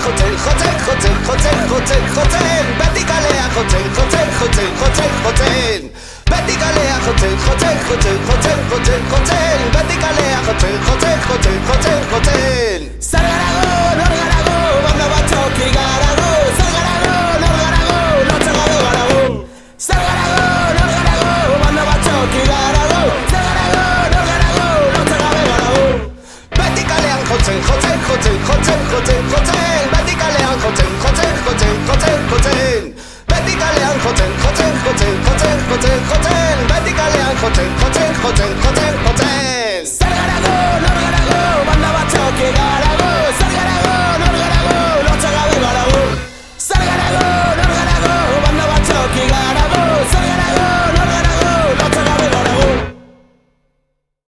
חוצן בתי גליה חוצן בתי גליה חוצן בתי גליה חוצן 살가라고 놀가라고 만나봤죠 기가라고 살가라고 놀가라고 너차가고 가라고 살가라고 놀가라고 만나봤죠 기가라고 살가라고 놀가라고 너차가고 가라고 bati galea khotsen bati galea khotsen bati galea khotsen